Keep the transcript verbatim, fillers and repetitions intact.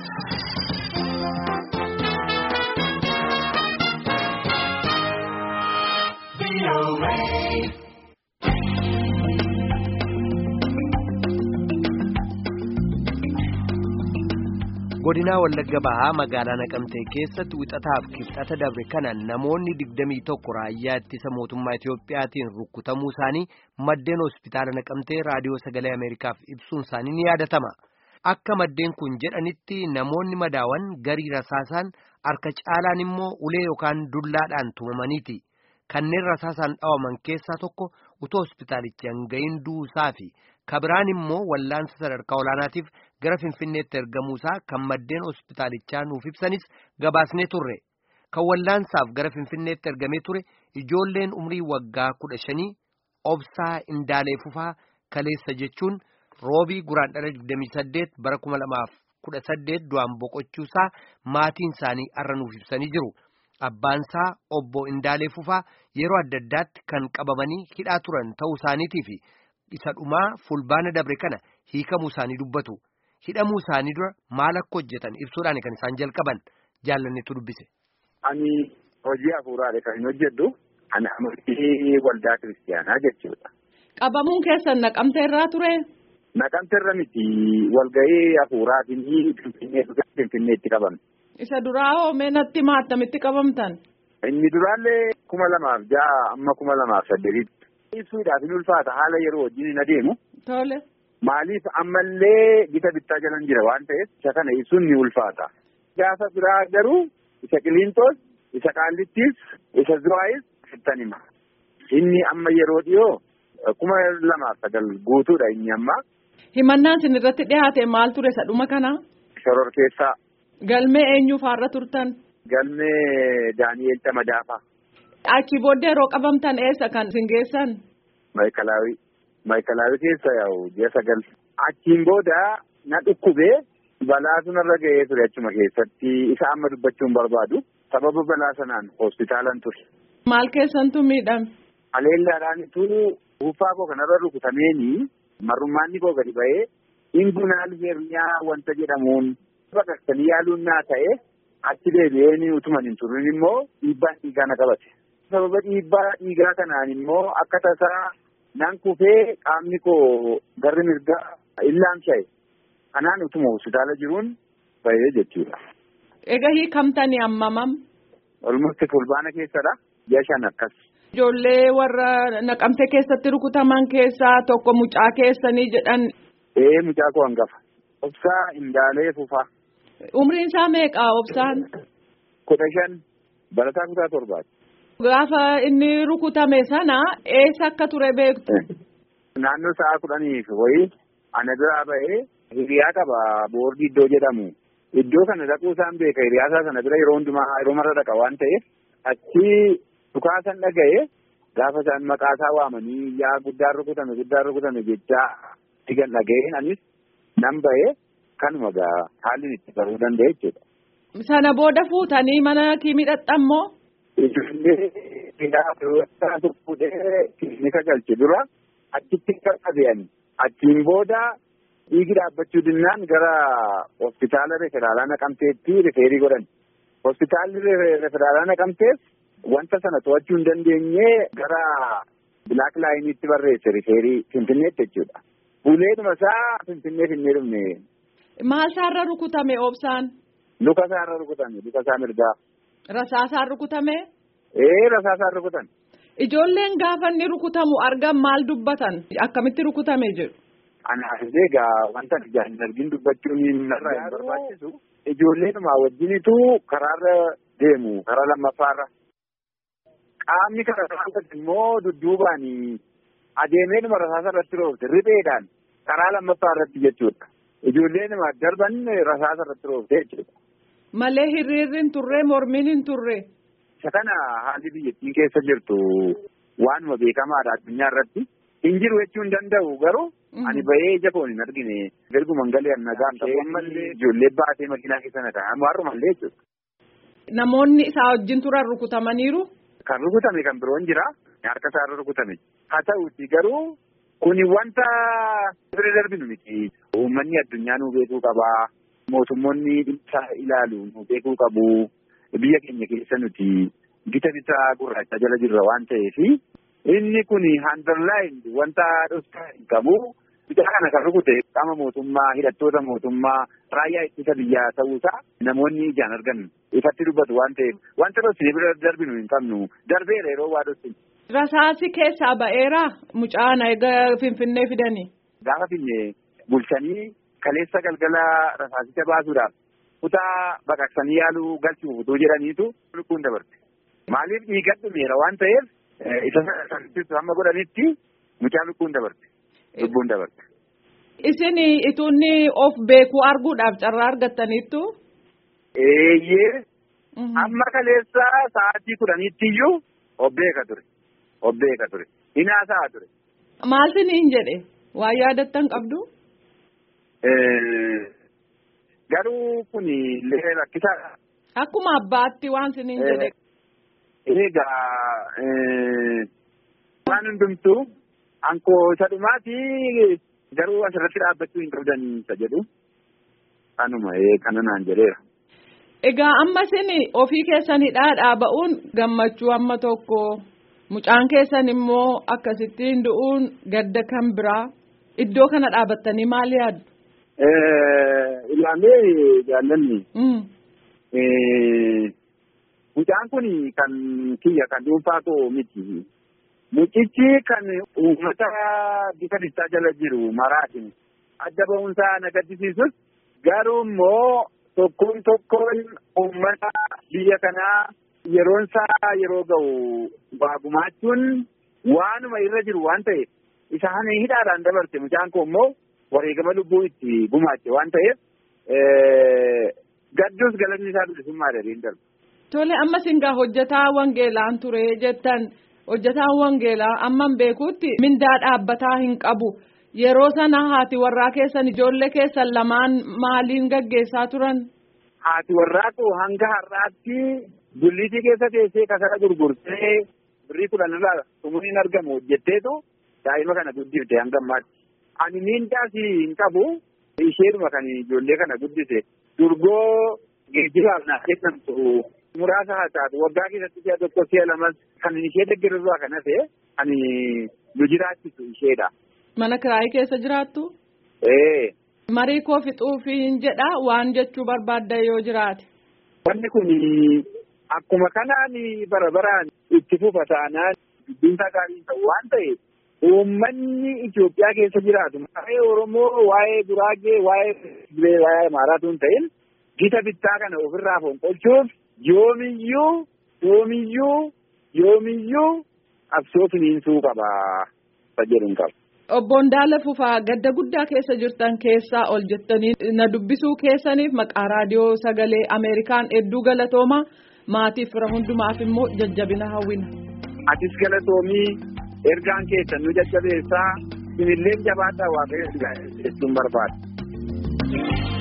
godina Wallagga Bahaa magaalaa Naqamtee keessatti wixataaf kibxata dabre kana namoonni digdamii tokko raayyaa ittisa mootummaa Itiyoophiyaatiin rukkutamuu isaanii maddeen hospitaala Naqamtee raadiyoo sagalee Ameerikaaf ibsuun isaanii ni yaadatama. Akka maddeen kun jedhanitti namoonni madaawan garii rasaasaan harka caalaan immoo ulee yookaan dullaadhaan tumamaniiti. Kanneen rasaasaan dhawaman keessaa tokko utoo hospitaalichi hanga'iin duusaa fi kabiraan immoo wallaansa sadarkaa olaanaatiif gara Finfinneetti ergamuusaa kan maddeen hospitaalichaa nuuf ibsanis gabaasnee turre. Kan wallaansaaf gara Finfinneetti ergamee ture ijoolleen umrii waggaa kudha shanii obsaa Indaalee Fufaa Kaleessa jechuun roobii guraandhala digdamii saddeet bara kuma lamaaf kudha saddeet du'aan boqochuusaa maatiin isaanii arra nuuf ibsanii jiru. Abbaansaa obbo Indaalee Fufaa yeroo adda addaatti kan qabamanii hidhaa turan ta'uu isaaniitii fi isa dhumaa fulbaana dabre kana hiikamuu isaanii dubbatu. Hidhamuu isaanii dura maal akka hojjetan ibsuudhaan kan isaan jalqaban jaallannetu dubbise. Ani hojii hafuuraadha kan hojjedhu. Ani amantii waldaa kiristaanaa jechuudha. Qabamuun keessan Naqamtee irraa ture? Naqamtee irra miti walgahii hafuuraatiin Finfinneetti qabamne. Isa duraa hoo meenatti maattamitti qabamtan? Inni duraallee kuma lamaaf ja'a amma kuma lamaaf saddeetitti. Ibsuudhaaf hin ulfaata haala yeroo wajjin hin adeemu. Tole. Maaliif ammallee gita bittaa jalan jira waan ta'eef isa kana ibsuun ni ulfaata. Gaafa biraa garuu isa Qiliintoos, isa Qaallittiis, isa Zuwaayis fittan hima. Inni amma yeroo dhiyoo kuma lamaaf sagal guutuudha inni amma. Himannaan sin irratti dhiyaate maal ture sadhuma kana? Shoror keessaa. Galmee eenyu faarra turtan? Galmee Daani'eel Tamadaafaa. Achi booddee yeroo qabamtan eessa kan sin geessan? Maayikalaawii. Maayikalaawii keessa yaa'u ji'a sagal. Achiin booda na dhukkubee balaa sunarra ga'ee ture achuma keessatti isa amma dubbachuun barbaadu. Sababa balaa sanaan hospitaalan ture. Maal keessantu miidhame? Aleellaadhaanitu buuffaa koo kanarra rukutameeni marrummaanni koo gadi ba'ee ingunaal herniyaa wanta jedhamuun baqaqsanii yaaluun naa ta'e achi deebi'ee utuman hin turin immoo dhiibbaan dhiigaa na qabate. Sababa dhiibbaa dhiigaa kanaan immoo akka tasaa nan kufee qaamni koo garri mirgaa illaamsha'e. Kanaan utuma hospitaala jiruun ba'ee jechuudha. Egaa hiikamtanii ammamam? Olmutti fulbaana keessadha. Ji'a shan akkas. Ijoollee warra Naqamtee keessatti rukutaman keessaa tokko mucaa keessanii jedhan. Ee mucaa koo hangafa. Obsaa Indaalee Fufaa. Umriin isaa meeqaa obsaan? Kudha shan barataa kutaa torbaati. Gaafa inni rukutame sana eessa akka ture beektu? Naannoo sa'a kudhaniif wayii ana biraa ba'ee hiriyaa qaba boordii iddoo jedhamu. Iddoo kana dhaquu isaan beeka hiriyaasaa sana bira yeroo hundumaa yeroo marra dhaqa waan ta'eef achi dhukaasan dhaga'ee gaafa isaan maqaasaa waamanii yaa guddaan rukutame guddaan rukutame jechaa digan dhaga'een anis nan ba'ee kanuma gaa haalli itti baruu danda'e jechuudha. Sana booda fuutanii mana kiimii dhaqxammoo? Ijoollee hidhaa fuudhee kilinika galche dura achitti qaqqabe'anii achiin booda dhiigi dhaabbachuu dinnaan gara hospitaala referaalaa Naqamteetti rifeerii godhan. Hospitaalli referaalaa Naqamtees wanta sana to'achuu hin dandeenye gara bilaak laayiniitti barreesse rifeerii Finfinneetti jechuudha. Buleedhuma isaa Finfinnee finnee dhumne. Maal isaarra rukutame obsaan? Luka isaarra rukutame luka isaa mirgaa. Rasaasaan rukutame? Ee rasaasaan rukutan. Ijoolleen gaafa inni rukutamu argan maal dubbatan? Akkamitti rukutame jedhu? Ana egaa wanta ijaan hin argin dubbachuun narraa hin barbaachisu. Ijoolleedhuma wajjinitu karaarra deemu karaa lammaffaarra. Qaamni karaa immoo dudduubaan adeemeedhuma rasaasa irratti roobte ripheedhaan karaa lammaffaa irratti jechuudha. Ijoolleedhuma darban rasaasa irratti roobte jechuudha. Malee hiriirri hin turre mormiin hin turre. Isa kana haalli biyyattiin keessa jirtu waanuma beekamaadha addunyaa irratti. Hin jiru jechuu hin danda'u garuu ani bahee ija koon hin argine erguman galee nagaan ta'ee mallee ijoollee baatee makiinaa keessa na ta'an warrumallee jechuudha. Namoonni isaa wajjin turan rukutamaniiru? Kan rukutame kan biroon jira harka isaarra rukutame. Haa ta'uuti garuu kuni wanta bira darbinu miti. Uummanni addunyaa nuu beekuu qabaa. mootummoonni dhimma ilaalu nu beekuu qabu. Biyya keenya keessa nuti gita bitaa gurraacha jala jirra waan ta'eef inni kun underlined wanta dhoksaa hin qabu. Bitaa kana kan rukute qaama mootummaa, hidhattoota mootummaa, raayyaa ittisa biyyaa ta'uusaa namoonni ijaan argan ifatti dubbatu waan ta'eef wanta dhoksinee bira darbinu hin qabnu. Darbeera yeroo waa dhoksinu. Rasaasi keessaa ba'eera mucaan egaa Finfinnee fidanii. Gaafa finne bulchanii kaleessa galgala rasaasicha baasuudhaaf kutaa baqaqsanii yaaluu galchuuf utuu jedhaniitu lubbuun dabarte. Maaliif dhiiga dhumeera waan ta'eef isa sanatti hamma godhanitti mucaa lubbuun dabarte. Lubbuun dabarte. Isin ituunni of beekuu arguudhaaf carraa argattaniittu? Eeyyee. Amma kaleessa sa'aatii kudhaniitti iyyuu of beeka ture. Of beeka ture. Hinaasaa ture. Maal siniin jedhe? Waa yaadattan qabdu? Garuu kun illee rakkisaadha. Akkuma abbaatti waan siniin jedhe. Egaa waan hundumtuu ankoo isa dhumaati garuu asirratti dhaabbachuu hin qabdan isa jedhu kanuma kana naan jedheera. Egaa amma isin ofii keessanidhaa dhaaba'uun gammachuu amma tokko mucaan keessan immoo akkasittiin du'uun gadda kan biraa iddoo kana dhaabattanii maal yaaddu? Ilaalee jaallanni. Mucaan kun kan kiyya kan dhuunfaa koo miti. Mucichi kan uummata bifa bittaa jala jiru maraatiin adda ba'uunsaa na gaddisiisus garuu immoo tokkoon tokkoon uummata biyya kanaa yeroonsaa yeroo ga'u waa gumaachuun waanuma irra jiru waan ta'eef isaan hidhaadhaan dabarte mucaan koo immoo wareegama lubbuu itti gumaache waan ta'eef gadduus galanni isaa bilisummaa dariin darba. Tole amma singaa hojjetaa wangeelaan ture jettan hojjetaan wangeelaa amman beekuutti mindaa dhaabbataa hin qabu yeroo sana haati warraa keessan ijoollee keessan lamaan maaliin gaggeessaa turan? Haati warraa koo hanga har'aatti gulliitii keessa teessee kasara gurgurtee birrii kudhan irraa xumuriin argamu hojjetteetu daa'ima kana guddifte hanga ammaatti. Ani mindaas hin qabu isheedhuma kan ijoollee kana guddise durgoo geejjibaaf naaf kennamtu muraasa haa taatu waggaa keessatti si'a tokko si'a lamas kan ishee deeggarurraa kan hafe ani nu jiraachisu isheedha. Mana kiraayii keessa jiraattu? Ee. Marii koo fixuufiin jedha waan jechuu barbaadda yoo jiraate. Wanni kun akkuma kanaan bara baraan itti fufa taanaan dubbiinsaa gaarii ta'u waan ta'eef uummanni Itoophiyaa keessa jiraatu waa'ee Oromoo, waa'ee Guraagee, waa'ee waa'ee Amaaraatu hin ta'in gita bittaa kana ofirraa fonqolchuuf yoomiyyuu yoomiyyuu yoomiyyuu qabsoo finiinsuu qaba jedhuun qaba. Obbo Ndaala Fufaa gadda guddaa keessa jirtan keessaa ol jettanii na dubbisuu keessaniif maqaa raadiyoo sagalee Ameerikaan hedduu galatooma maatiif fira hundumaaf immoo jajjabina hawwina. Atis galatoomii ergaan keessan nu jajjabeessaa sinillee jabaadhaa waaqayyo jechuun barbaada.